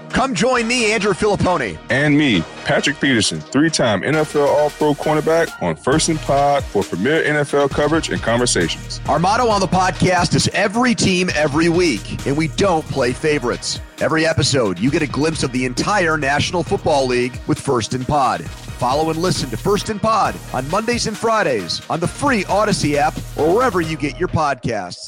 Come join me, Andrew Filipponi. And me, Patrick Peterson, 3-time NFL All-Pro cornerback on First and Pod for premier NFL coverage and conversations. Our motto on the podcast is every team, every week, and we don't play favorites. Every episode, you get a glimpse of the entire National Football League with First and Pod. Follow and listen to First and Pod on Mondays and Fridays on the free Odyssey app or wherever you get your podcasts.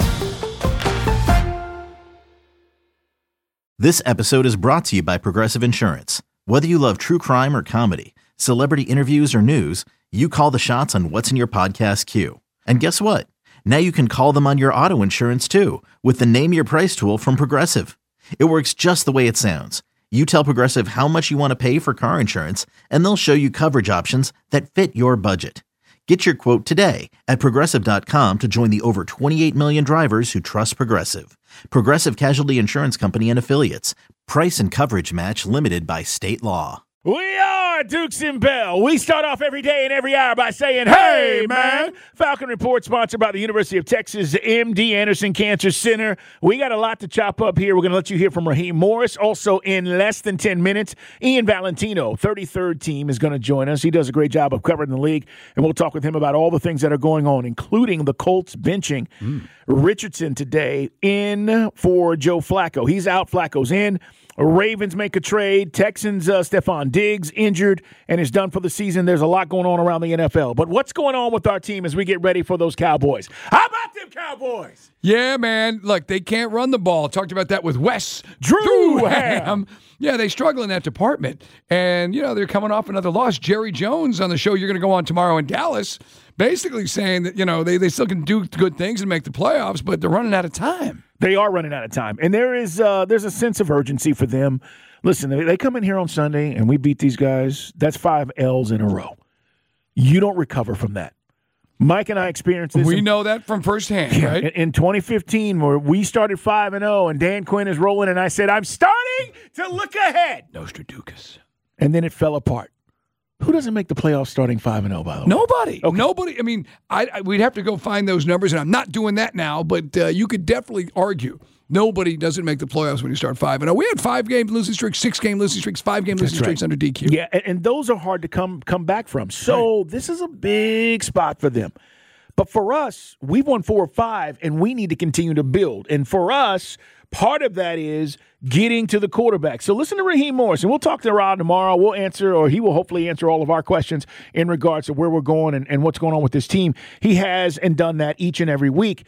This episode is brought to you by Progressive Insurance. Whether you love true crime or comedy, celebrity interviews or news, you call the shots on what's in your podcast queue. And guess what? Now you can call them on your auto insurance too with the Name Your Price tool from Progressive. It works just the way it sounds. You tell Progressive how much you want to pay for car insurance, and they'll show you coverage options that fit your budget. Get your quote today at Progressive.com to join the over 28 million drivers who trust Progressive. Progressive Casualty Insurance Company and Affiliates. Price and coverage match limited by state law. We are Dukes and Bell. We start off every day and every hour by saying, hey, man. Falcon Report sponsored by the University of Texas MD Anderson Cancer Center. We got a lot to chop up here. We're going to let you hear from Raheem Morris. Also, in less than 10 minutes, Ian Valentino, 33rd team, is going to join us. He does a great job of covering the league, and we'll talk with him about all the things that are going on, including the Colts benching Richardson today in for Joe Flacco. He's out. Flacco's in. Ravens make a trade. Texans, Stephon Diggs injured and is done for the season. There's a lot going on around the NFL. But what's going on with our team as we get ready for those Cowboys? How about them Cowboys? Yeah, man. Look, they can't run the ball. Talked about that with Wes Drewham. Yeah, they struggle in that department. And, you know, they're coming off another loss. Jerry Jones on the show you're going to go on tomorrow in Dallas, basically saying that, you know, they still can do good things and make the playoffs, but they're running out of time. They are running out of time. And there's a sense of urgency for them. Listen, they come in here on Sunday and we beat these guys. That's 5 L's in a row. You don't recover from that. Mike and I experienced this. We know that from firsthand, right? In 2015, where we started 5-0 and Dan Quinn is rolling, and I said, I'm starting to look ahead. Nostradamus. And then it fell apart. Who doesn't make the playoffs starting 5-0, by the way? Nobody. Okay. Nobody. I mean, we'd have to go find those numbers, and I'm not doing that now, but you could definitely argue nobody doesn't make the playoffs when you start 5-0. We had 5-game losing streaks, 6-game losing streaks, 5-game losing streaks under DQ. Yeah, and those are hard to come back from. So This is a big spot for them. But for us, we've won 4 or 5, and we need to continue to build. And for us, part of that is getting to the quarterback. So listen to Raheem Morris, and we'll talk to Rod tomorrow. We'll answer, or he will hopefully answer all of our questions in regards to where we're going and what's going on with this team. He has and done that each and every week.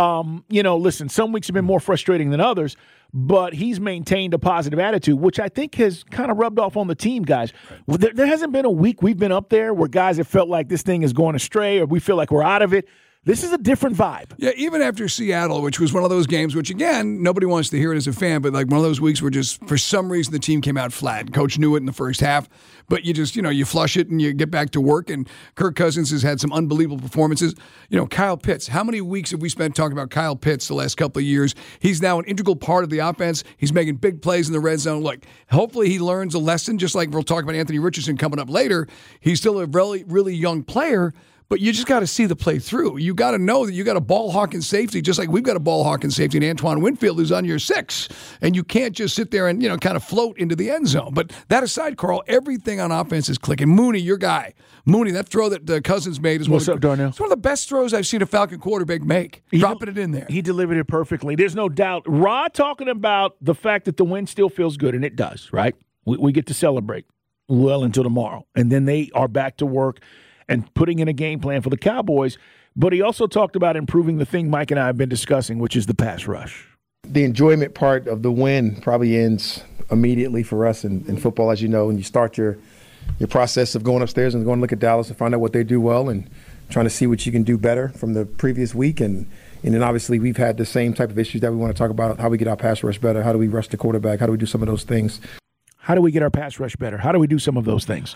Listen, some weeks have been more frustrating than others, but he's maintained a positive attitude, which I think has kind of rubbed off on the team, guys. There hasn't been a week we've been up there where guys have felt like this thing is going astray or we feel like we're out of it. This is a different vibe. Yeah, even after Seattle, which was one of those games, which, again, nobody wants to hear it as a fan, but like one of those weeks where just, for some reason, the team came out flat. Coach knew it in the first half, but you just, you flush it and you get back to work, and Kirk Cousins has had some unbelievable performances. Kyle Pitts, how many weeks have we spent talking about Kyle Pitts the last couple of years? He's now an integral part of the offense. He's making big plays in the red zone. Look, hopefully he learns a lesson, just like we'll talk about Anthony Richardson coming up later. He's still a really, really young player, but you just got to see the play through. You got to know that you got a ball hawking safety, just like we've got a ball hawking safety in Antoine Winfield, who's on your 6. And you can't just sit there and, kind of float into the end zone. But that aside, Carl, everything on offense is clicking. Mooney, your guy. Mooney, that throw that Cousins made is What's up, Darnell? It's one of the best throws I've seen a Falcon quarterback make. Dropping it in there. He delivered it perfectly. There's no doubt. Rod talking about the fact that the win still feels good, and it does, right? We get to celebrate well until tomorrow. And then they are back to work and putting in a game plan for the Cowboys. But he also talked about improving the thing Mike and I have been discussing, which is the pass rush. The enjoyment part of the win probably ends immediately for us in football, as you know, and you start your process of going upstairs and going to look at Dallas and find out what they do well and trying to see what you can do better from the previous week. And then obviously we've had the same type of issues that we want to talk about, how we get our pass rush better, how do we rush the quarterback, how do we do some of those things. How do we get our pass rush better? How do we do some of those things?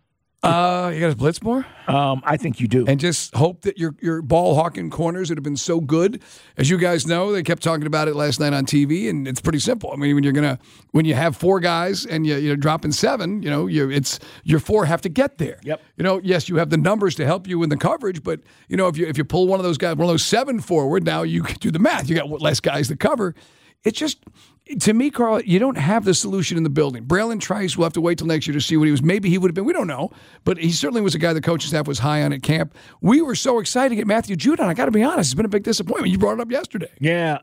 You got to blitz more? I think you do. And just hope that your ball-hawking corners that have been so good, as you guys know, they kept talking about it last night on TV, and it's pretty simple. I mean, when you have 4 guys and you're dropping 7, it's your 4 have to get there. Yep. Yes, you have the numbers to help you in the coverage, but if you pull one of those guys, one of those 7 forward, now you can do the math. You got less guys to cover. it's just, to me, Carl, you don't have the solution in the building. Braylon Trice will have to wait till next year to see what he was. Maybe he would have been. We don't know. But he certainly was a guy the coaching staff was high on at camp. We were so excited to get Matthew Judon. I got to be honest. It's been a big disappointment. You brought it up yesterday. Yeah.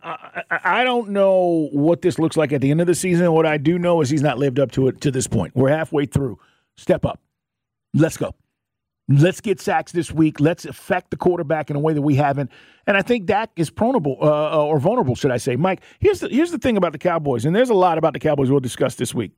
I don't know what this looks like at the end of the season. What I do know is he's not lived up to it to this point. We're halfway through. Step up. Let's go. Let's get sacks this week. Let's affect the quarterback in a way that we haven't. And I think Dak is or vulnerable, should I say. Mike, here's the thing about the Cowboys, and there's a lot about the Cowboys we'll discuss this week.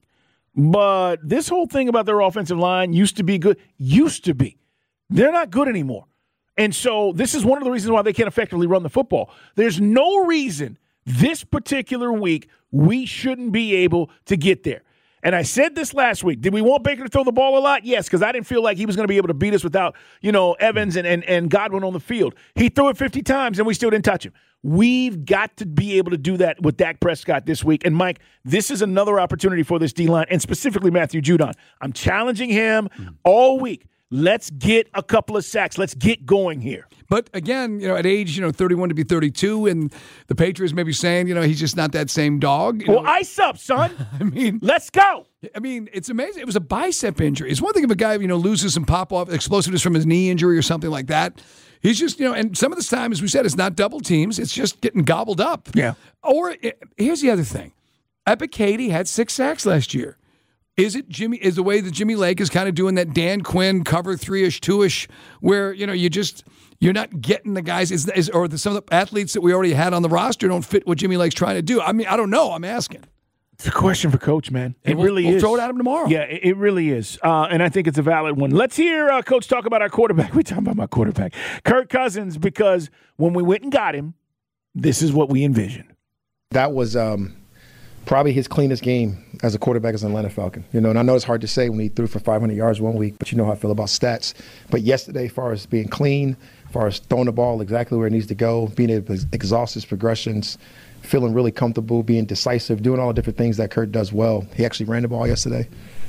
But this whole thing about their offensive line used to be good. Used to be. They're not good anymore. And so this is one of the reasons why they can't effectively run the football. There's no reason this particular week we shouldn't be able to get there. And I said this last week. Did we want Baker to throw the ball a lot? Yes, because I didn't feel like he was going to be able to beat us without, Evans and Godwin on the field. He threw it 50 times, and we still didn't touch him. We've got to be able to do that with Dak Prescott this week. And, Mike, this is another opportunity for this D-line, and specifically Matthew Judon. I'm challenging him all week. Let's get a couple of sacks. Let's get going here. But again, at age 31 to be 32, and the Patriots may be saying, he's just not that same dog. Ice up, son. Let's go. It's amazing. It was a bicep injury. It's one thing if a guy loses some pop-off explosiveness from his knee injury or something like that. He's just, and some of the time, as we said, it's not double teams. It's just getting gobbled up. Yeah. Or here's the other thing. Ebiketie had 6 sacks last year. Is the way that Jimmy Lake is kind of doing that Dan Quinn cover 3-ish, 2-ish, where, you're not getting the guys, some of the athletes that we already had on the roster don't fit what Jimmy Lake's trying to do? I don't know. I'm asking. It's a question for Coach, man. We'll is. We'll throw it at him tomorrow. Yeah, it really is. And I think it's a valid one. Let's hear Coach talk about our quarterback. We're talking about my quarterback, Kirk Cousins, because when we went and got him, this is what we envisioned. That was probably his cleanest game as a quarterback as an Atlanta Falcon. And I know it's hard to say when he threw for 500 yards one week, but you know how I feel about stats. But yesterday, as far as being clean, as far as throwing the ball exactly where it needs to go, being able to exhaust his progressions, feeling really comfortable, being decisive, doing all the different things that Kurt does well. He actually ran the ball yesterday.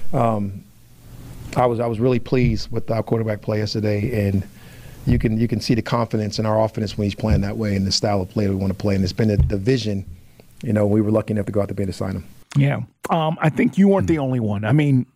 I was really pleased with our quarterback play yesterday, and you can see the confidence in our offense when he's playing that way and the style of play that we want to play. And it's been the vision. We were lucky enough to go out there to sign him. Yeah. I think you weren't the only one. Again,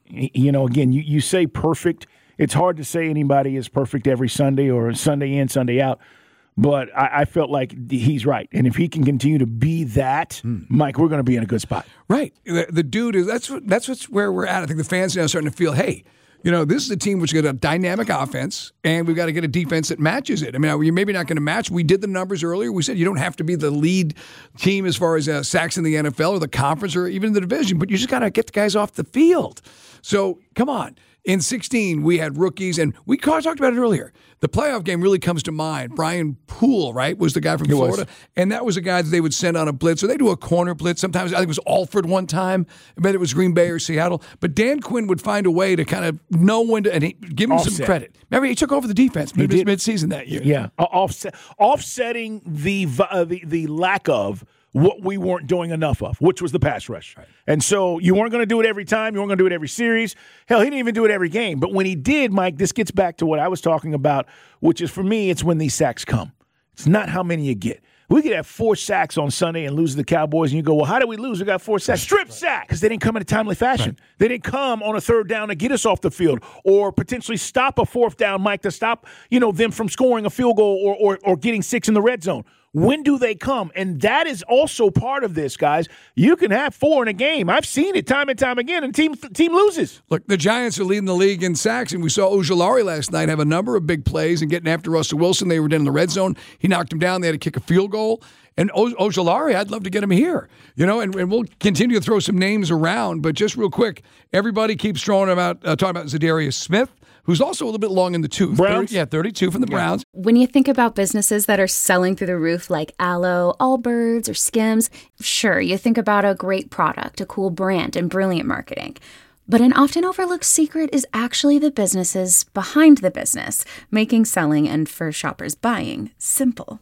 you say perfect. It's hard to say anybody is perfect every Sunday or Sunday in, Sunday out. But I felt like he's right. And if he can continue to be that, Mike, we're going to be in a good spot. Right. The dude is that's where we're at. I think the fans now are starting to feel, hey, this is a team which got a dynamic offense, and we've got to get a defense that matches it. You're maybe not going to match. We did the numbers earlier. We said you don't have to be the lead team as far as sacks in the NFL or the conference or even the division, but you just got to get the guys off the field. So, come on. In 2016, we had rookies, and we talked about it earlier. The playoff game really comes to mind. Brian Poole, right, was the guy from Florida, and that was a guy that they would send on a blitz, or they do a corner blitz. Sometimes, I think it was Alford one time. I bet it was Green Bay or Seattle. But Dan Quinn would find a way to kind of know when to, and give him some credit. Remember, he took over the defense mid-season that year. Yeah, offsetting the lack of what we weren't doing enough of, which was the pass rush. Right. And so you weren't going to do it every time. You weren't going to do it every series. Hell, he didn't even do it every game. But when he did, Mike, this gets back to what I was talking about, which is, for me, it's when these sacks come. It's not how many you get. We could have 4 sacks on Sunday and lose to the Cowboys, and you go, well, how did we lose? We got 4 sacks. Strip sack! Because they didn't come in a timely fashion. Right. They didn't come on a 3rd down to get us off the field or potentially stop a 4th down, Mike, to stop them from scoring a field goal or getting 6 in the red zone. When do they come? And that is also part of this, guys. You can have 4 in a game. I've seen it time and time again, and team loses. Look, the Giants are leading the league in sacks, and we saw Ojulari last night have a number of big plays and getting after Russell Wilson. They were down in the red zone. He knocked him down. They had to kick a field goal. And Ojulari, I'd love to get him here. And we'll continue to throw some names around. But just real quick, everybody keeps talking about Zadarius Smith, who's also a little bit long in the tooth. Browns? 32 from the Browns. When you think about businesses that are selling through the roof like Aloe, Allbirds, or Skims, sure, you think about a great product, a cool brand, and brilliant marketing. But an often overlooked secret is actually the businesses behind the business, making selling and, for shoppers, buying simple.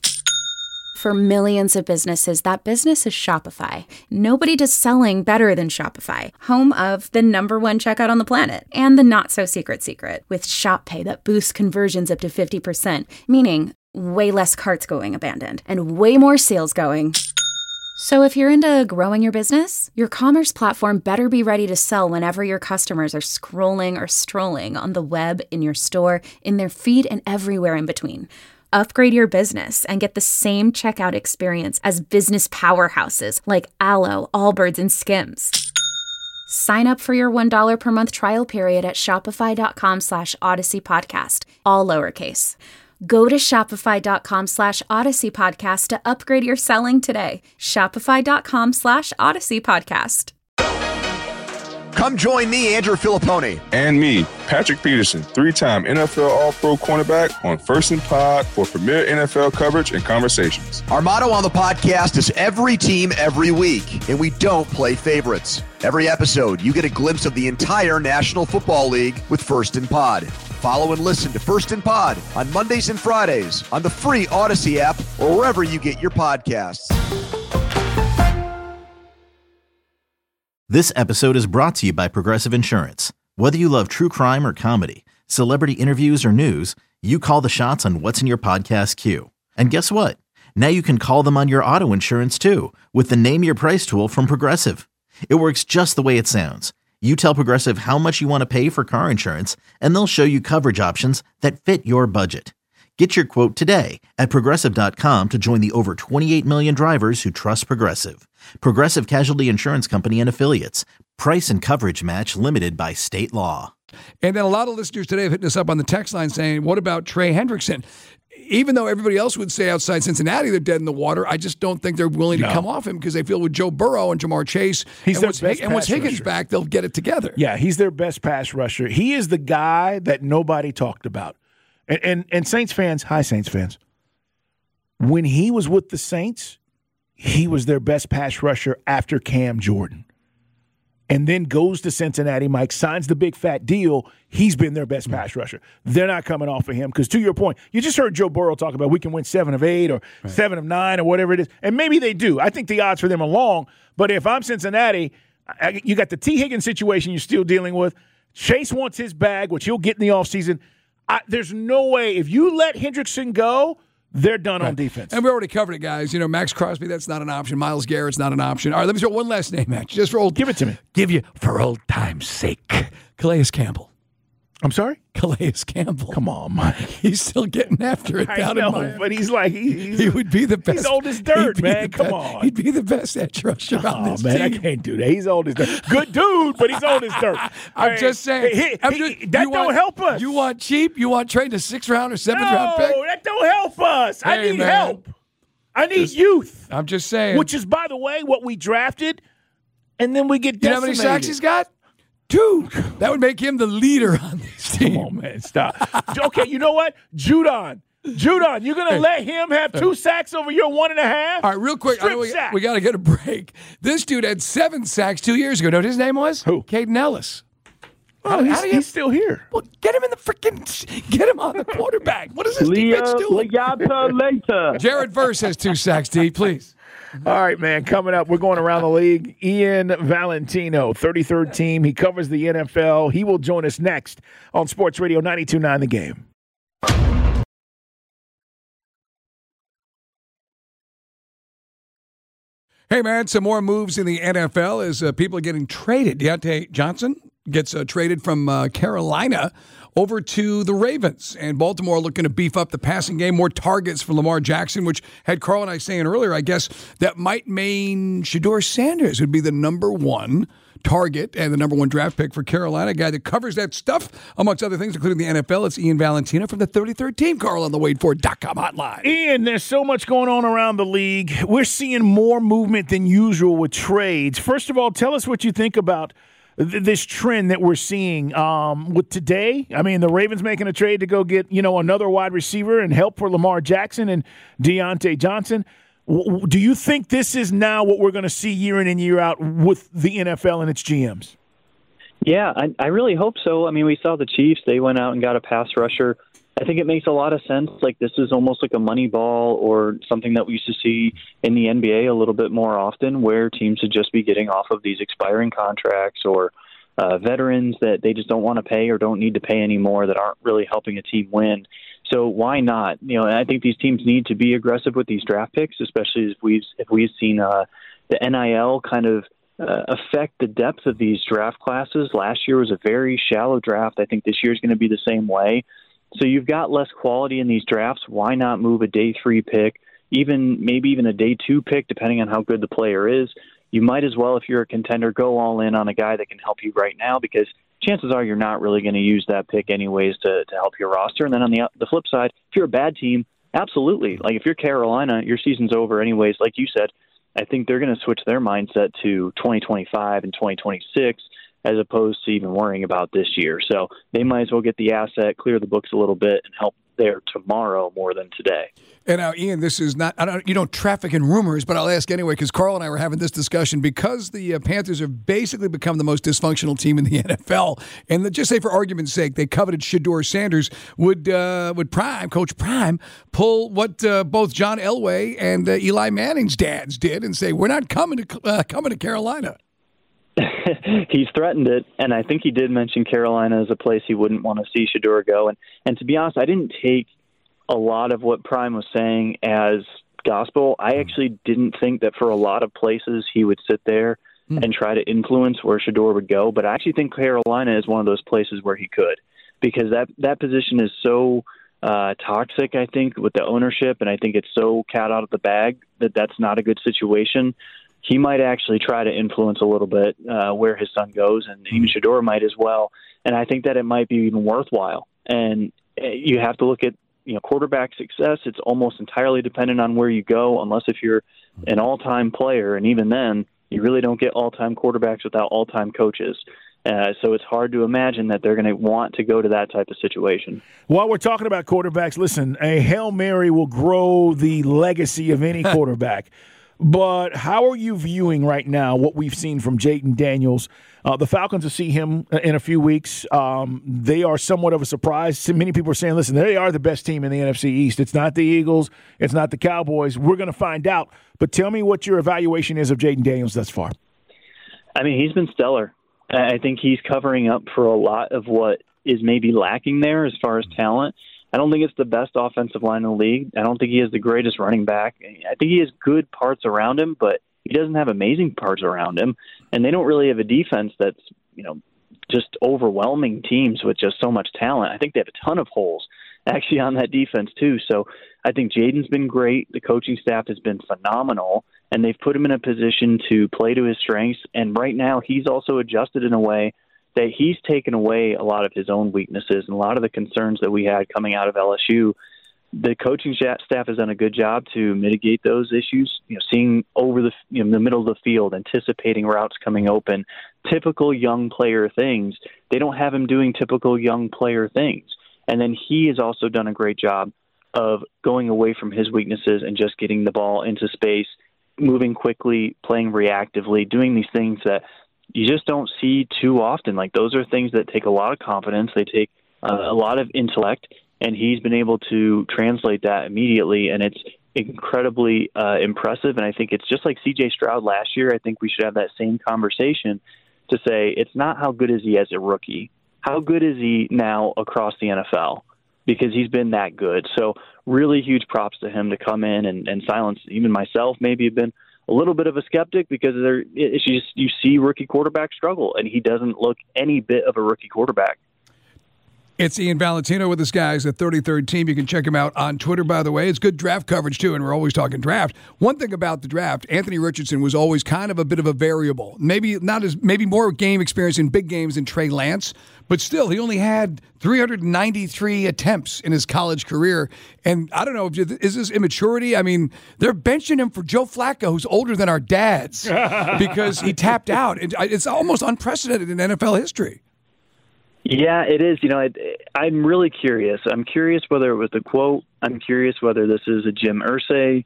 For millions of businesses, that business is Shopify. Nobody does selling better than Shopify, home of the #1 checkout on the planet, and the not-so-secret secret, with Shop Pay that boosts conversions up to 50%, meaning way less carts going abandoned, and way more sales going So if you're into growing your business, your commerce platform better be ready to sell whenever your customers are scrolling or strolling on the web, in your store, in their feed, and everywhere in between. Upgrade your business and get the same checkout experience as business powerhouses like Allo, Allbirds, and Skims. Sign up for your $1 per month trial period at shopify.com/Odyssey Podcast, all lowercase. Go to shopify.com/Odyssey Podcast to upgrade your selling today. Shopify.com/Odyssey Podcast. Come join me, Andrew Filippone. And me, Patrick Peterson, 3-time NFL All-Pro cornerback on First and Pod for premier NFL coverage and conversations. Our motto on the podcast is every team, every week, and we don't play favorites. Every episode, you get a glimpse of the entire National Football League with First and Pod. Follow and listen to First and Pod on Mondays and Fridays on the free Odyssey app or wherever you get your podcasts. This episode is brought to you by Progressive Insurance. Whether you love true crime or comedy, celebrity interviews or news, you call the shots on what's in your podcast queue. And guess what? Now you can call them on your auto insurance too with the Name Your Price tool from Progressive. It works just the way it sounds. You tell Progressive how much you want to pay for car insurance, and they'll show you coverage options that fit your budget. Get your quote today at Progressive.com to join the over 28 million drivers who trust Progressive. Progressive Casualty Insurance Company and Affiliates. Price and coverage match limited by state law. And then a lot of listeners today have hit us up on the text line saying, what about Trey Hendrickson? Even though everybody else would say outside Cincinnati they're dead in the water, I just don't think they're willing to come off him because they feel with Joe Burrow and Jamar Chase, once Higgins back, they'll get it together. Yeah, he's their best pass rusher. He is the guy that nobody talked about. And Saints fans, hi Saints fans, when he was with the Saints, he was their best pass rusher after Cam Jordan. And then goes to Cincinnati, Mike, signs the big fat deal. He's been their best pass rusher. They're not coming off of him because, to your point, you just heard Joe Burrow talk about we can win 7 of 8 or 7 of 9 or whatever it is. And maybe they do. I think the odds for them are long. But if I'm Cincinnati, you got the T. Higgins situation you're still dealing with. Chase wants his bag, which he'll get in the offseason. There's no way. If you let Hendrickson go, they're done on defense. And we already covered it, guys. You know, Max Crosby, that's not an option. Myles Garrett's not an option. All right, let me throw one last name, Max. Just for old. Give it to me. Give you for old time's sake. Calais Campbell. I'm sorry? Calais Campbell. Come on, Mike. He's still getting after it down in Miami. But he's like, he would be the best. He's old as dirt, man. Come on. He'd be the best edge rusher on this team. I can't do that. He's old as dirt. Good dude, but he's old as dirt. I'm just saying. That don't help us. You want cheap? You want trade a 6th round or 7th round pick? No, that don't help us. I need help. I need youth. I'm just saying. Which is, by the way, what we drafted, and then we get decimated. You know how many sacks he's got? 2. That would make him the leader on this team. Come on, man. Stop. Okay, you know what? Judon, you're going to let him have 2 sacks over your 1.5? All right, real quick. I know we got to get a break. This dude had 7 sacks 2 years ago. Know what his name was? Who? Caden Ellis. Oh, he's still here. Well, get him in the get him on the quarterback. What is this defense doing? Later. Jared Verse has 2 sacks, D, please. All right, man. Coming up, we're going around the league. Ian Valentino, 33rd team. He covers the NFL. He will join us next on Sports Radio 92.9 The Game. Hey, man, some more moves in the NFL as people are getting traded. Deontay Johnson gets traded from Carolina over to the Ravens. And Baltimore looking to beef up the passing game, more targets for Lamar Jackson, which had Carl and I saying earlier, I guess that might mean Shedeur Sanders would be the number 1 target and the number 1 draft pick for Carolina, a guy that covers that stuff, amongst other things, including the NFL. It's Ian Valentino from the 33rd team, Carl, on the WadeFord.com hotline. Ian, there's so much going on around the league. We're seeing more movement than usual with trades. First of all, tell us what you think about this trend that we're seeing with today. I mean, the Ravens making a trade to go get, another wide receiver and help for Lamar Jackson and Deontay Johnson. Do you think this is now what we're going to see year in and year out with the NFL and its GMs? Yeah, I really hope so. I mean, we saw the Chiefs. They went out and got a pass rusher. I think it makes a lot of sense. Like, this is almost like a money ball or something that we used to see in the NBA a little bit more often, where teams should just be getting off of these expiring contracts or veterans that they just don't want to pay or don't need to pay anymore that aren't really helping a team win. So why not? And I think these teams need to be aggressive with these draft picks, especially if we've seen the NIL kind of affect the depth of these draft classes. Last year was a very shallow draft. I think this year is going to be the same way. So you've got less quality in these drafts. Why not move a day 3 pick, maybe even a day 2 pick, depending on how good the player is? You might as well, if you're a contender, go all in on a guy that can help you right now, because chances are you're not really going to use that pick anyways to help your roster. And then on the flip side, if you're a bad team, absolutely. Like if you're Carolina, your season's over anyways. Like you said, I think they're going to switch their mindset to 2025 and 2026 as opposed to even worrying about this year. So they might as well get the asset, clear the books a little bit, and help there tomorrow more than today. And now, Ian, this is not, you don't traffic in rumors, but I'll ask anyway, because Carl and I were having this discussion because the Panthers have basically become the most dysfunctional team in the NFL. And just say for argument's sake, they coveted Shedeur Sanders. Would Coach Prime, pull what both John Elway and Eli Manning's dads did and say, we're not coming to Carolina? He's threatened it, and I think he did mention Carolina as a place he wouldn't want to see Shedeur go. And to be honest, I didn't take a lot of what Prime was saying as gospel. I actually didn't think that for a lot of places he would sit there and try to influence where Shedeur would go, but I actually think Carolina is one of those places where he could, because that position is so toxic, I think, with the ownership, and I think it's so cat out of the bag that that's not a good situation. He might actually try to influence a little bit where his son goes, and even Shedeur might as well. And I think that it might be even worthwhile. And you have to look at quarterback success. It's almost entirely dependent on where you go, unless if you're an all-time player. And even then, you really don't get all-time quarterbacks without all-time coaches. So it's hard to imagine that they're going to want to go to that type of situation. While we're talking about quarterbacks, listen, a Hail Mary will grow the legacy of any quarterback. But how are you viewing right now what we've seen from Jayden Daniels? The Falcons will see him in a few weeks. They are somewhat of a surprise. Many people are saying, listen, they are the best team in the NFC East. It's not the Eagles. It's not the Cowboys. We're going to find out. But tell me what your evaluation is of Jayden Daniels thus far. I mean, he's been stellar. I think he's covering up for a lot of what is maybe lacking there as far as talent. I don't think it's the best offensive line in the league. I don't think he has the greatest running back. I think he has good parts around him, but he doesn't have amazing parts around him. And they don't really have a defense that's, just overwhelming teams with just so much talent. I think they have a ton of holes actually on that defense too. So I think Jayden's been great. The coaching staff has been phenomenal, and they've put him in a position to play to his strengths. And right now he's also adjusted in a way that he's taken away a lot of his own weaknesses and a lot of the concerns that we had coming out of LSU. The coaching staff has done a good job to mitigate those issues, seeing over the middle of the field, anticipating routes coming open, typical young player things. They don't have him doing typical young player things. And then he has also done a great job of going away from his weaknesses and just getting the ball into space, moving quickly, playing reactively, doing these things that you just don't see too often. Like, those are things that take a lot of confidence. They take a lot of intellect, and he's been able to translate that immediately, and it's incredibly impressive. And I think it's just like C.J. Stroud last year. I think we should have that same conversation to say it's not how good is he as a rookie. How good is he now across the NFL? Because he's been that good. So really huge props to him to come in and silence even myself. Maybe have been a little bit of a skeptic because you see rookie quarterbacks struggle, and he doesn't look any bit of a rookie quarterback. It's Ian Valentino with us, guys, at 33rd Team. You can check him out on Twitter, by the way. It's good draft coverage, too, and we're always talking draft. One thing about the draft, Anthony Richardson was always kind of a bit of a variable. Maybe more game experience in big games than Trey Lance, but still, he only had 393 attempts in his college career. And I don't know, is this immaturity? I mean, they're benching him for Joe Flacco, who's older than our dads, because he tapped out. It's almost unprecedented in NFL history. Yeah, it is. I'm really curious. I'm curious whether it was the quote. I'm curious whether this is a Jim Irsay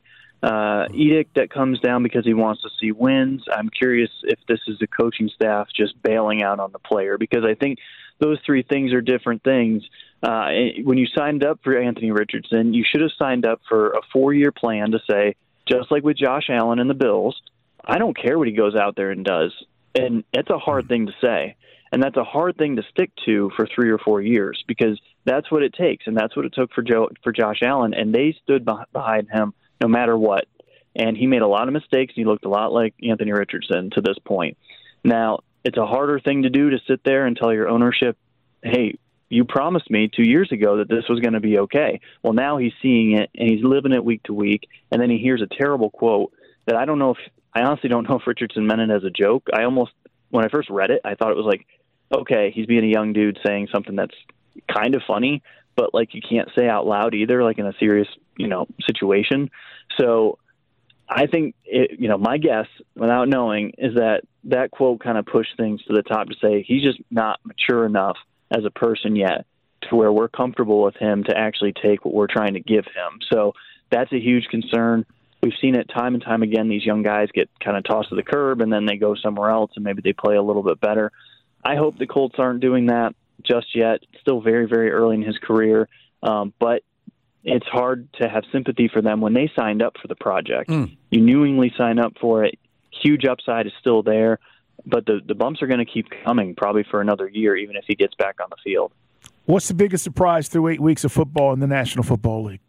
edict that comes down because he wants to see wins. I'm curious if this is the coaching staff just bailing out on the player, because I think those three things are different things. When you signed up for Anthony Richardson, you should have signed up for a 4-year plan to say, just like with Josh Allen and the Bills, I don't care what he goes out there and does. And it's a hard thing to say. And that's a hard thing to stick to for 3 or 4 years, because that's what it takes. And that's what it took for Josh Allen. And they stood behind him no matter what. and he made a lot of mistakes. He looked a lot like Anthony Richardson to this point. Now, it's a harder thing to do to sit there and tell your ownership, hey, you promised me 2 years ago that this was going to be okay. Well, now he's seeing it, and he's living it week to week, and then he hears a terrible quote that I honestly don't know if Richardson meant it as a joke. When I first read it, I thought it was like, okay, he's being a young dude saying something that's kind of funny, but like you can't say out loud either, like in a serious, situation. So I think, my guess, without knowing, is that quote kind of pushed things to the top to say he's just not mature enough as a person yet to where we're comfortable with him to actually take what we're trying to give him. So that's a huge concern. We've seen it time and time again. These young guys get kind of tossed to the curb, and then they go somewhere else, and maybe they play a little bit better. I hope the Colts aren't doing that just yet. Still very, very early in his career, but it's hard to have sympathy for them when they signed up for the project. You knowingly sign up for it. Huge upside is still there, but the bumps are going to keep coming probably for another year, even if he gets back on the field. What's the biggest surprise through 8 weeks of football in the National Football League?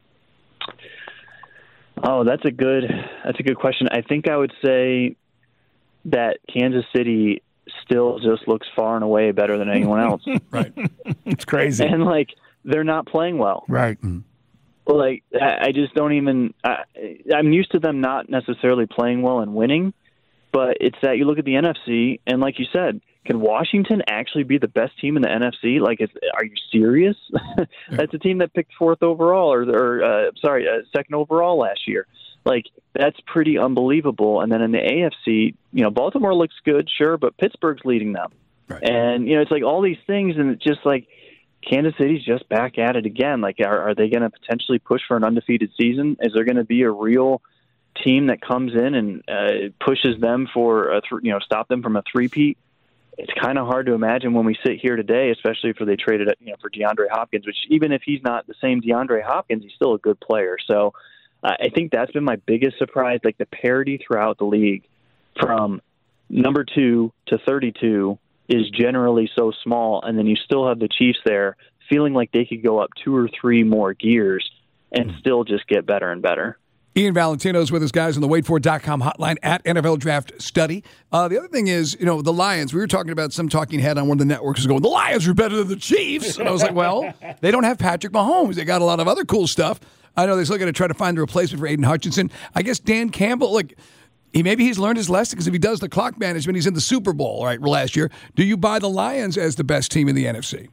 Oh, that's a good question. I think I would say that Kansas City still just looks far and away better than anyone else. Right. It's crazy. And they're not playing well. Right. I just don't even I'm used to them not necessarily playing well and winning, but it's that you look at the NFC and like you said, can Washington actually be the best team in the NFC? Are you serious? That's a team that picked fourth overall second overall last year. That's pretty unbelievable. And then in the AFC, Baltimore looks good, sure, but Pittsburgh's leading them. Right. And, it's like all these things, and it's just like Kansas City's just back at it again. Are they going to potentially push for an undefeated season? Is there going to be a real team that comes in and pushes them for stop them from a three-peat? It's kind of hard to imagine when we sit here today, especially if they traded for DeAndre Hopkins, which even if he's not the same DeAndre Hopkins, he's still a good player. So I think that's been my biggest surprise, the parity throughout the league from number 2 to 32 is generally so small, and then you still have the Chiefs there feeling like they could go up 2 or 3 more gears and still just get better and better. Ian Valentino's with us, guys, on the waitfor.com hotline at NFL Draft Study. The other thing is, the Lions, we were talking about some talking head on one of the networks going, the Lions are better than the Chiefs. And I was like, well, they don't have Patrick Mahomes. They got a lot of other cool stuff. I know they're still going to try to find the replacement for Aiden Hutchinson. I guess Dan Campbell, maybe he's learned his lesson because if he does the clock management, he's in the Super Bowl, right, last year. Do you buy the Lions as the best team in the NFC?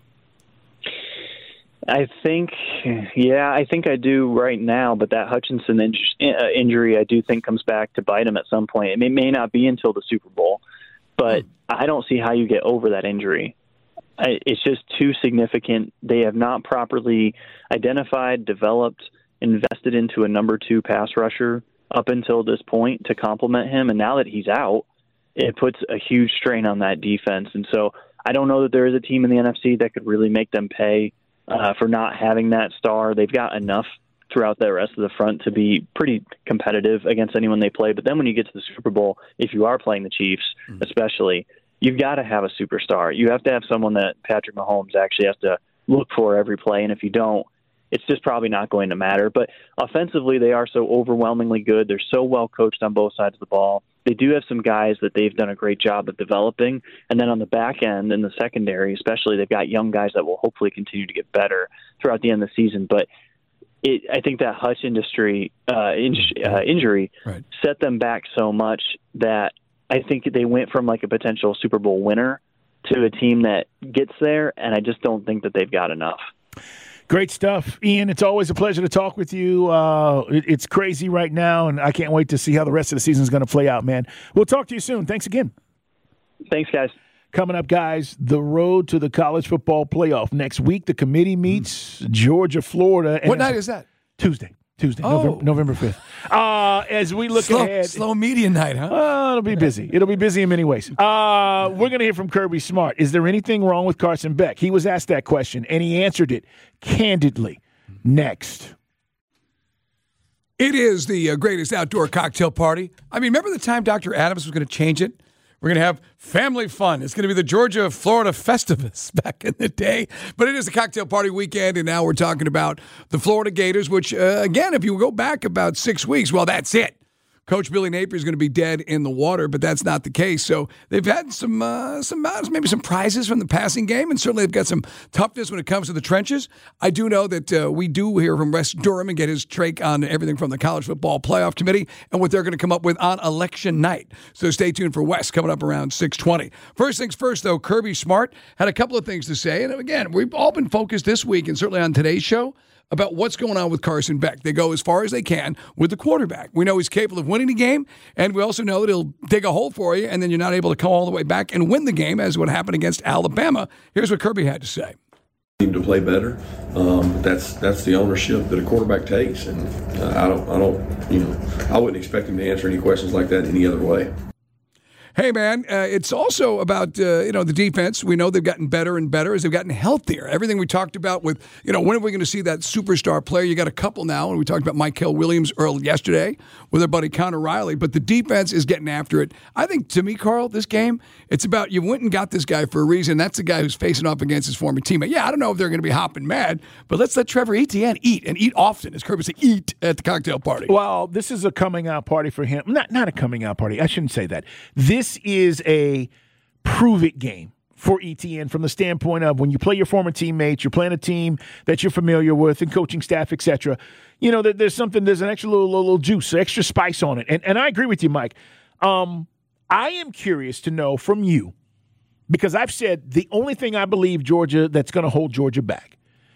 I think I do right now, but that Hutchinson injury I do think comes back to bite him at some point. It may not be until the Super Bowl, but I don't see how you get over that injury. It's just too significant. They have not properly identified, developed, invested into a number 2 pass rusher up until this point to complement him, and now that he's out, it puts a huge strain on that defense. And so I don't know that there is a team in the NFC that could really make them pay for not having that star. They've got enough throughout the rest of the front to be pretty competitive against anyone they play. But then when you get to the Super Bowl, if you are playing the Chiefs, especially, you've got to have a superstar. You have to have someone that Patrick Mahomes actually has to look for every play. And if you don't, it's just probably not going to matter. But offensively, they are so overwhelmingly good. They're so well coached on both sides of the ball. They do have some guys that they've done a great job of developing. And then on the back end, in the secondary especially, they've got young guys that will hopefully continue to get better throughout the end of the season. But I think that Hutch injury right. set them back so much that I think they went from a potential Super Bowl winner to a team that gets there, and I just don't think that they've got enough. Great stuff, Ian. It's always a pleasure to talk with you. It's crazy right now, and I can't wait to see how the rest of the season is going to play out, man. We'll talk to you soon. Thanks again. Thanks, guys. Coming up, guys, the road to the college football playoff. Next week, the committee meets Georgia, Florida. What night is that? Tuesday, November 5th. As we look ahead. Slow media night, huh? It'll be busy. It'll be busy in many ways. We're going to hear from Kirby Smart. Is there anything wrong with Carson Beck? He was asked that question, and he answered it candidly. Next. It is the greatest outdoor cocktail party. Remember the time Dr. Adams was going to change it? We're going to have family fun. It's going to be the Georgia-Florida Festivus back in the day. But it is a cocktail party weekend, and now we're talking about the Florida Gators, which, again, if you go back about 6 weeks, well, that's it. Coach Billy Napier is going to be dead in the water, but that's not the case. So they've had maybe some prizes from the passing game, and certainly they've got some toughness when it comes to the trenches. I do know that we do hear from Wes Durham and get his take on everything from the College Football Playoff Committee and what they're going to come up with on election night. So stay tuned for Wes coming up around 6:20. First things first, though, Kirby Smart had a couple of things to say. And again, we've all been focused this week and certainly on today's show about what's going on with Carson Beck. They go as far as they can with the quarterback. We know he's capable of winning the game, and we also know that he'll dig a hole for you, and then you're not able to come all the way back and win the game, as what happened against Alabama. Here's what Kirby had to say. Team to play better. That's the ownership that a quarterback takes, and I wouldn't expect him to answer any questions like that any other way. Hey, man, it's also about, the defense. We know they've gotten better and better as they've gotten healthier. Everything we talked about with, when are we going to see that superstar player? You got a couple now, and we talked about Mykel Williams early yesterday with our buddy Connor Riley, but the defense is getting after it. I think, to me, Carl, this game, it's about you went and got this guy for a reason. That's the guy who's facing off against his former teammate. Yeah, I don't know if they're going to be hopping mad, but let's let Trevor Etienne eat, and eat often, as Kirby said, eat at the cocktail party. Well, this is a coming-out party for him. Not a coming-out party. I shouldn't say that. This is a prove-it game for Etienne from the standpoint of when you play your former teammates, you're playing a team that you're familiar with and coaching staff, etc. There's an extra little juice, extra spice on it. And I agree with you, Mike. I am curious to know from you, because I've said the only thing I believe Georgia that's going to hold Georgia back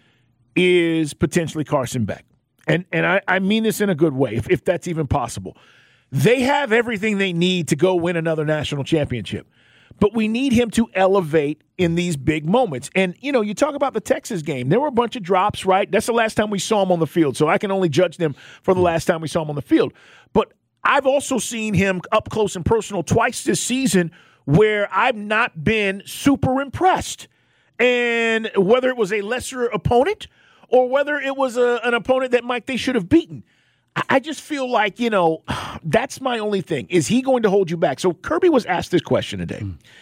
is potentially Carson Beck. And I mean this in a good way, if that's even possible. They have everything they need to go win another national championship. But we need him to elevate in these big moments. And, you talk about the Texas game. There were a bunch of drops, right? That's the last time we saw him on the field. So I can only judge them for the last time we saw him on the field. But I've also seen him up close and personal twice this season where I've not been super impressed. And whether it was a lesser opponent or whether it was an opponent that, Mike, they should have beaten. I just feel like, that's my only thing. Is he going to hold you back? So Kirby was asked this question today.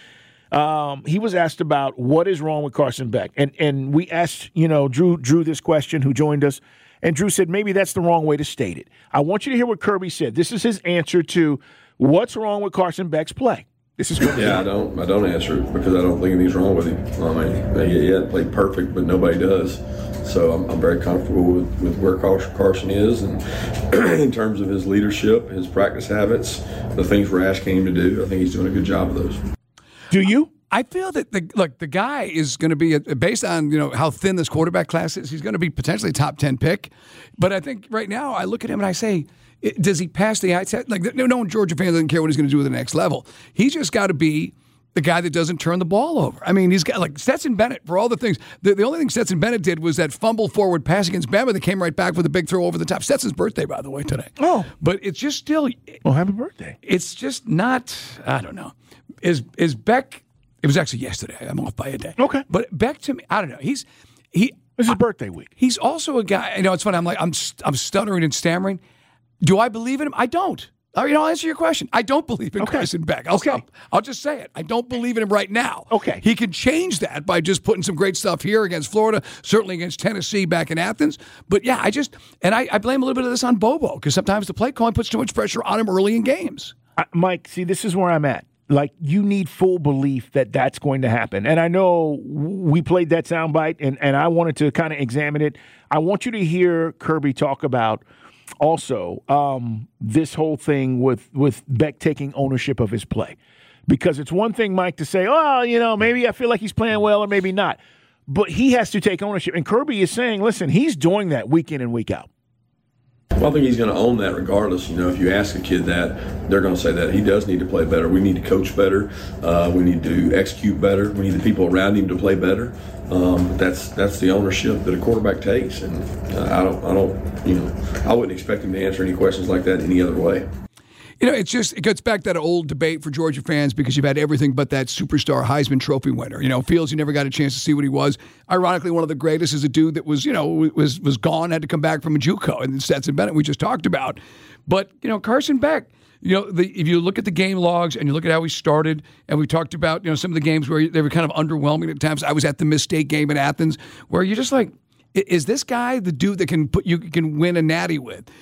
He was asked about what is wrong with Carson Beck. And we asked, Drew this question, who joined us. And Drew said, maybe that's the wrong way to state it. I want you to hear what Kirby said. This is his answer to what's wrong with Carson Beck's play. This is Kirby. Yeah, I don't answer it because I don't think anything's wrong with him. I mean, he hasn't played perfect, but nobody does. So I'm very comfortable with where Carson is, and in terms of his leadership, his practice habits, the things we're asking him to do, I think he's doing a good job of those. Do you? I feel that the guy is going to be, based on how thin this quarterback class is, he's going to be potentially a top 10 pick. But I think right now I look at him and I say, does he pass the eye test? Like, no Georgia fan doesn't care what he's going to do at the next level. He's just got to be the guy that doesn't turn the ball over. I mean, he's got like Stetson Bennett for all the things. The only thing Stetson Bennett did was that fumble forward pass against Bama that came right back with a big throw over the top. Stetson's birthday, by the way, today. Oh. But it's just still. Well, happy birthday. It's just not, I don't know. Is Beck, it was actually yesterday. I'm off by a day. Okay. But Beck to me, I don't know. This is birthday week. He's also a guy, it's funny. I'm stuttering and stammering. Do I believe in him? I don't. I'll answer your question. I don't believe in Carson Beck. I'll just say it. I don't believe in him right now. Okay. He can change that by just putting some great stuff here against Florida, certainly against Tennessee back in Athens. But yeah, I blame a little bit of this on Bobo because sometimes the play calling puts too much pressure on him early in games. Mike, see, this is where I'm at. Like, you need full belief that that's going to happen. And I know we played that soundbite, and I wanted to kind of examine it. I want you to hear Kirby talk about also this whole thing with Beck taking ownership of his play. Because it's one thing, Mike, to say, maybe I feel like he's playing well or maybe not. But he has to take ownership. And Kirby is saying, listen, he's doing that week in and week out. Well, I think he's going to own that regardless. If you ask a kid that, they're going to say that he does need to play better. We need to coach better. We need to execute better. We need the people around him to play better. But that's the ownership that a quarterback takes, and I wouldn't expect him to answer any questions like that any other way. It gets back to that old debate for Georgia fans because you've had everything but that superstar Heisman Trophy winner. Fields, you never got a chance to see what he was. Ironically, one of the greatest is a dude that was gone, had to come back from a JUCO, and Stetson Bennett we just talked about. But, Carson Beck, if you look at the game logs and you look at how he started, and we talked about, some of the games where they were kind of underwhelming at times. I was at the Mid-State game in Athens where you're just like, is this guy the dude that can win a natty with?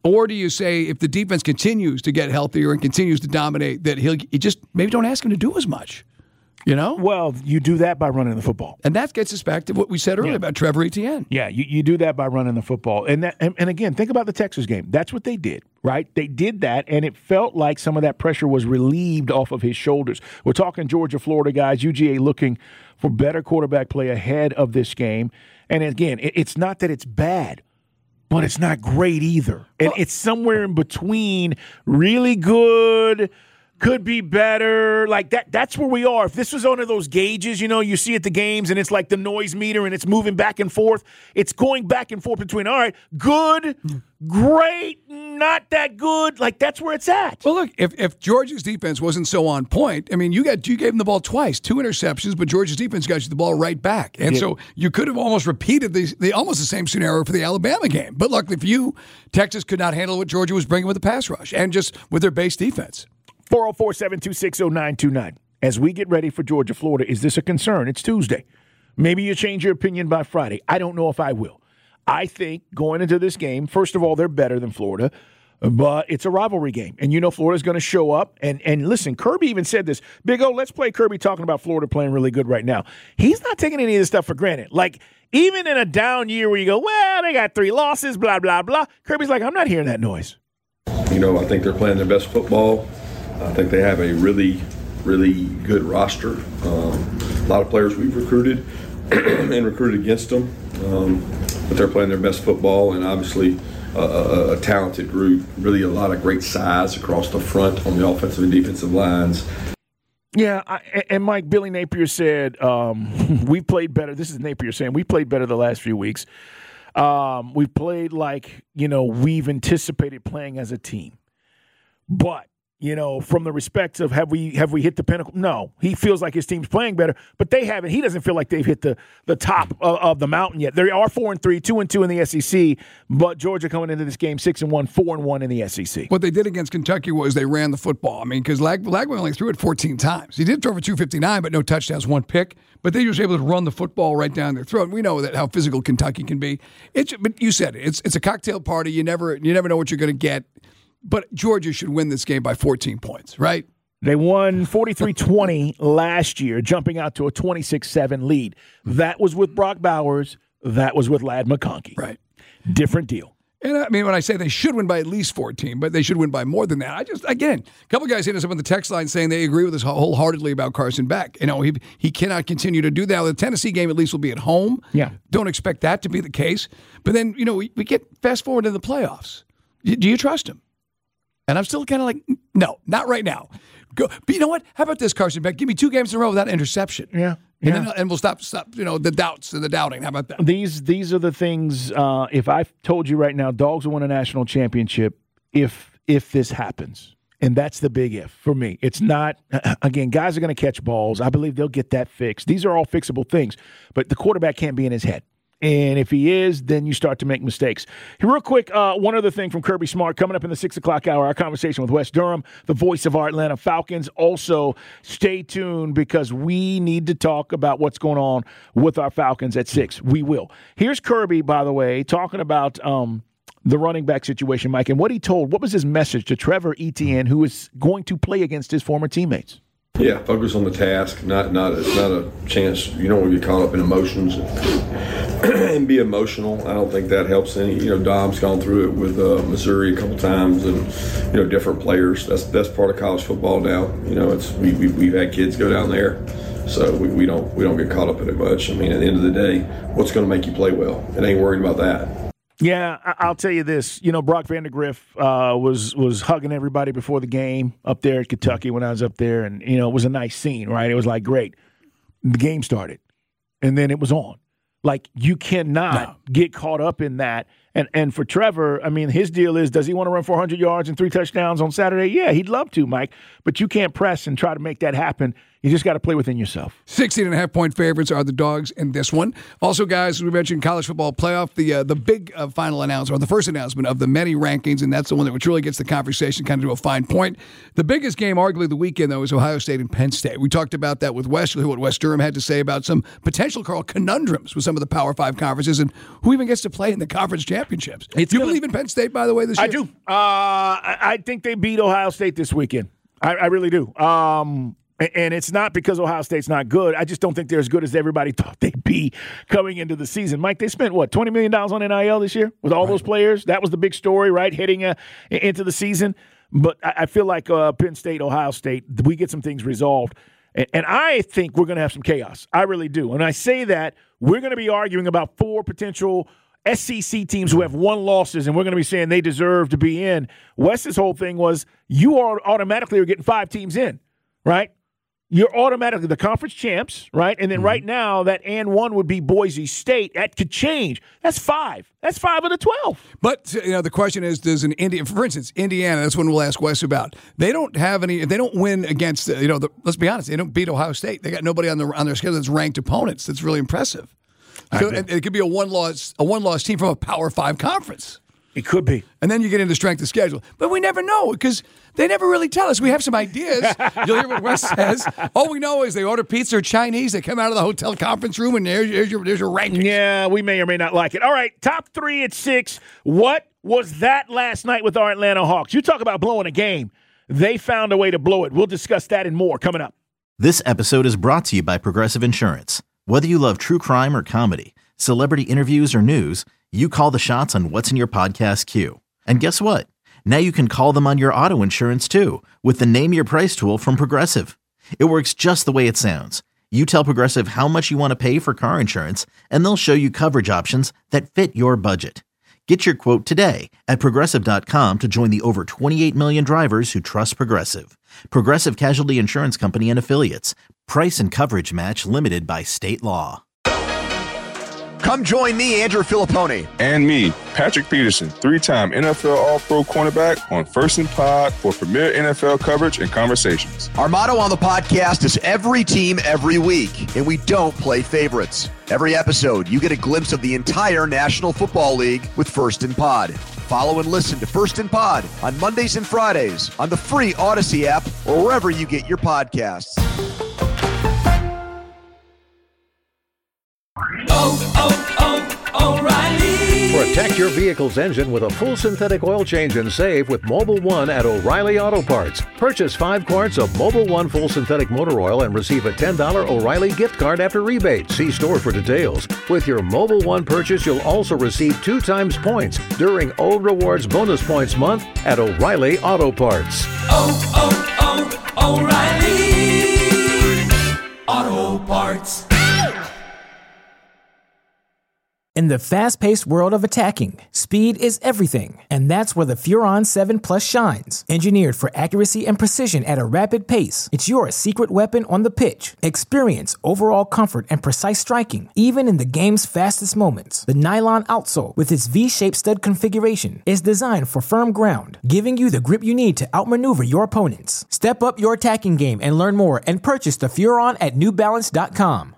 Or do you say if the defense continues to get healthier and continues to dominate, that you just maybe don't ask him to do as much? You know? Well, you do that by running the football. And that gets us back to what we said earlier about Trevor Etienne. Yeah, you do that by running the football. And again, think about the Texas game. That's what they did, right? They did that, and it felt like some of that pressure was relieved off of his shoulders. We're talking Georgia, Florida guys, UGA looking for better quarterback play ahead of this game. And again, it's not that it's bad, but it's not great either. And it's somewhere in between really good, could be better, like that. That's where we are. If this was one of those gauges, you see at the games and it's like the noise meter and it's moving back and forth. It's going back and forth between, all right, good, great, not that good. Like that's where it's at. Well, look, if Georgia's defense wasn't so on point, I mean, you gave them the ball twice, 2 interceptions, but Georgia's defense got you the ball right back. And so you could have almost repeated almost the same scenario for the Alabama game. But luckily for you, Texas could not handle what Georgia was bringing with the pass rush and just with their base defense. 404-726-0929. As we get ready for Georgia, Florida, is this a concern? It's Tuesday. Maybe you change your opinion by Friday. I don't know if I will. I think going into this game, first of all, they're better than Florida, but it's a rivalry game. And Florida's going to show up. And listen, Kirby even said this. Big O, let's play Kirby talking about Florida playing really good right now. He's not taking any of this stuff for granted. Like, even in a down year where you go, well, they got 3 losses, blah, blah, blah. Kirby's like, I'm not hearing that noise. I think they're playing their best football. I think they have a really, really good roster. A lot of players we've recruited and recruited against them, but they're playing their best football, and obviously a talented group. Really, a lot of great size across the front on the offensive and defensive lines. Yeah, and Mike, Billy Napier said we played better. This is Napier saying we played better the last few weeks. We played like we've anticipated playing as a team, but. From the respects of have we hit the pinnacle? No. He feels like his team's playing better, but they haven't. He doesn't feel like they've hit the top of the mountain yet. They are 4-3, 2-2 in the SEC, but Georgia coming into this game 6-1, 4-1 in the SEC. What they did against Kentucky was they ran the football. I mean, because Lagway only threw it 14 times. He did throw for 259, but no touchdowns, 1 pick. But they were able to run the football right down their throat. We know that how physical Kentucky can be. But you said it. It's a cocktail party. You never know what you're going to get. But Georgia should win this game by 14 points, right? They won 43-20 last year, jumping out to a 26-7 lead. That was with Brock Bowers. That was with Ladd McConkey. Right. Different deal. And I mean, when I say they should win by at least 14, but they should win by more than that. Again, a couple guys hit us up on the text line saying they agree with us wholeheartedly about Carson Beck. He cannot continue to do that. The Tennessee game at least will be at home. Yeah. Don't expect that to be the case. But then, we get fast forward to the playoffs. Do you trust him? And I'm still kind of like, no, not right now. But you know what? How about this, Carson Beck? Give me 2 games in a row without interception. Yeah. And we'll stop, the doubts and the doubting. How about that? These are the things, if I told you right now, Dogs will win a national championship if this happens. And that's the big if for me. It's not, again, guys are going to catch balls. I believe they'll get that fixed. These are all fixable things. But the quarterback can't be in his head. And if he is, then you start to make mistakes. Here, real quick, one other thing from Kirby Smart coming up in the 6 o'clock hour, our conversation with Wes Durham, the voice of our Atlanta Falcons. Also, stay tuned because we need to talk about what's going on with our Falcons at 6. We will. Here's Kirby, by the way, talking about the running back situation, Mike, and what was his message to Trevor Etienne, who is going to play against his former teammates? Yeah, focus on the task. It's not a chance. You don't want to get caught up in emotions and be emotional. I don't think that helps any. Dom's gone through it with Missouri a couple times, and different players. That's part of college football now. We've had kids go down there, so we don't get caught up in it much. I mean, at the end of the day, what's going to make you play well? It ain't worried about that. Yeah, I'll tell you this. Brock Vandagriff was hugging everybody before the game up there at Kentucky when I was up there, and it was a nice scene, right? It was like great. The game started, and then it was on. Like you cannot get caught up in that. And for Trevor, I mean, his deal is, does he want to run 400 yards and 3 touchdowns on Saturday? Yeah, he'd love to, Mike. But you can't press and try to make that happen. You just got to play within yourself. 16.5-point favorites are the Dogs in this one. Also, guys, as we mentioned, college football playoff, the big final announcement, or the first announcement of the many rankings, and that's the one that really gets the conversation kind of to a fine point. The biggest game, arguably, the weekend, though, is Ohio State and Penn State. We talked about that with Wesley, what Wes Durham had to say about some potential conundrums with some of the Power 5 conferences and who even gets to play in the conference championship. championships. Do you believe in Penn State, by the way, this year? I do. I think they beat Ohio State this weekend. I really do. And it's not because Ohio State's not good. I just don't think they're as good as everybody thought they'd be coming into the season. Mike, they spent, $20 million on NIL this year with all those players? That was the big story, right, heading into the season. But I feel like Penn State, Ohio State, we get some things resolved. And I think we're going to have some chaos. I really do. And I say that, we're going to be arguing about 4 potential SEC teams who have 1 losses, and we're going to be saying they deserve to be in. Wes's whole thing was you automatically are getting 5 teams in, right? You're automatically the conference champs, right? And then right now, that and 1 would be Boise State. That could change. That's 5. That's 5 of the 12. But, the question is, does for instance, Indiana, that's one we'll ask Wes about. They don't have any, if they don't win against, let's be honest, they don't beat Ohio State. They got nobody on their schedule that's ranked opponents. That's really impressive. And it could be a one-loss team from a Power 5 conference. It could be. And then you get into strength of schedule. But we never know because they never really tell us. We have some ideas. You'll hear what Wes says. All we know is they order pizza or Chinese. They come out of the hotel conference room, and there's your rankings. Yeah, we may or may not like it. All right, top 3 at 6. What was that last night with our Atlanta Hawks? You talk about blowing a game. They found a way to blow it. We'll discuss that and more coming up. This episode is brought to you by Progressive Insurance. Whether you love true crime or comedy, celebrity interviews or news, you call the shots on what's in your podcast queue. And guess what? Now you can call them on your auto insurance too with the Name Your Price tool from Progressive. It works just the way it sounds. You tell Progressive how much you want to pay for car insurance, and they'll show you coverage options that fit your budget. Get your quote today at Progressive.com to join the over 28 million drivers who trust Progressive. Progressive Casualty Insurance Company and Affiliates. Price and coverage match limited by state law. Come join me, Andrew Filippone. And me, Patrick Peterson, 3-time NFL All-Pro cornerback on First and Pod for premier NFL coverage and conversations. Our motto on the podcast is every team, every week, and we don't play favorites. Every episode, you get a glimpse of the entire National Football League with First and Pod. Follow and listen to First and Pod on Mondays and Fridays on the free Odyssey app or wherever you get your podcasts. O'Reilly. Protect your vehicle's engine with a full synthetic oil change and save with Mobil 1 at O'Reilly Auto Parts. Purchase 5 quarts of Mobil 1 full synthetic motor oil and receive a $10 O'Reilly gift card after rebate. See store for details. With your Mobil 1 purchase, you'll also receive 2 times points during O Rewards Bonus Points Month at O'Reilly Auto Parts. O'Reilly Auto Parts. In the fast-paced world of attacking, speed is everything, and that's where the Furon 7 Plus shines. Engineered for accuracy and precision at a rapid pace, it's your secret weapon on the pitch. Experience overall comfort and precise striking, even in the game's fastest moments. The nylon outsole, with its V-shaped stud configuration, is designed for firm ground, giving you the grip you need to outmaneuver your opponents. Step up your attacking game and learn more and purchase the Furon at NewBalance.com.